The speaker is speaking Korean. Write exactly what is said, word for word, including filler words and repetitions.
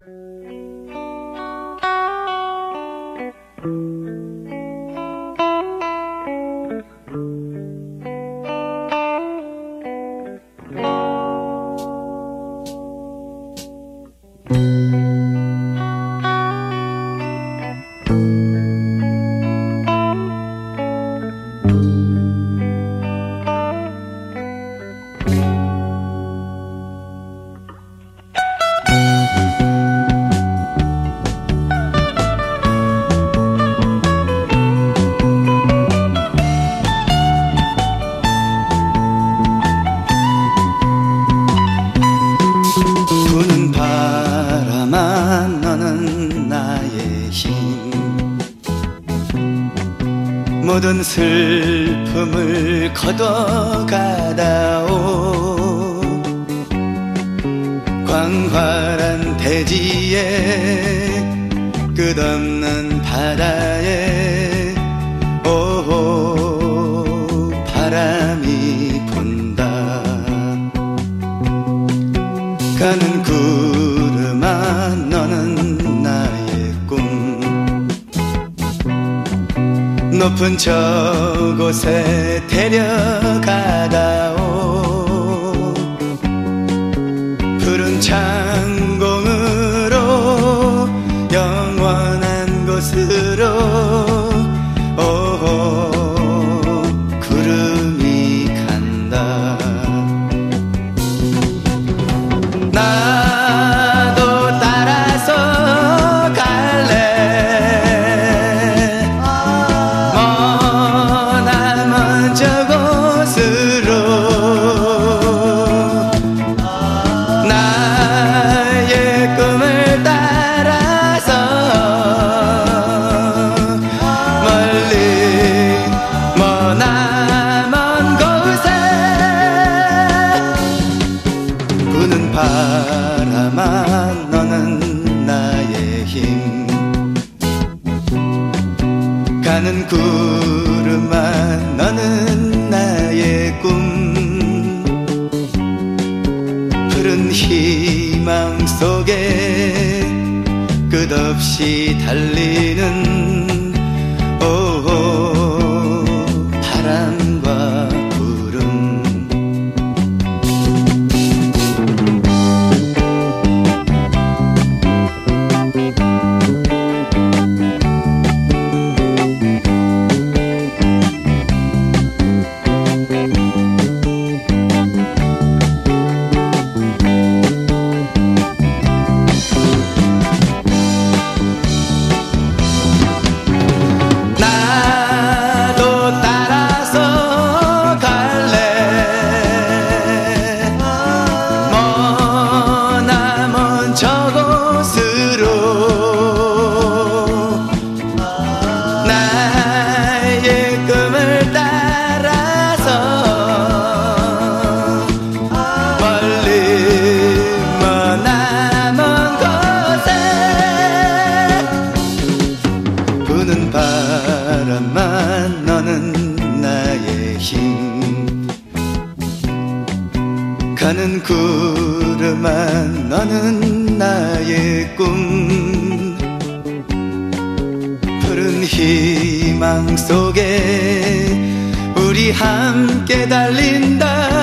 부는 바람아 너는 나의 힘, 모든 슬픔을 걷어가다오. 광활한 대지에 끝없는 바다에 오호 바람이 분다. 가는 구름아 너는 나의 꿈, 높은 저곳에 데려가다오. 푸른 창공으로 영원한 곳으로 오호 구름이 간다. 나도 따라서 갈래 머나먼 저곳으로. 나의 꿈을 따라서 멀리 머나먼 곳에. 부는 바람아 너는 나의 힘, 가는 구름아 너는 나의 꿈. 푸른 희망 속에 끝없이 달리는 오호 바람과 구름. 나도 따라서 갈래 머나먼 저곳으로. 나의 꿈을 따라서 멀리 머나먼 곳에. 부는 바람아 너는 나의 힘, 가는 구름아 너는 나의 꿈. 푸른 희망 속에 우리 함께 달린다.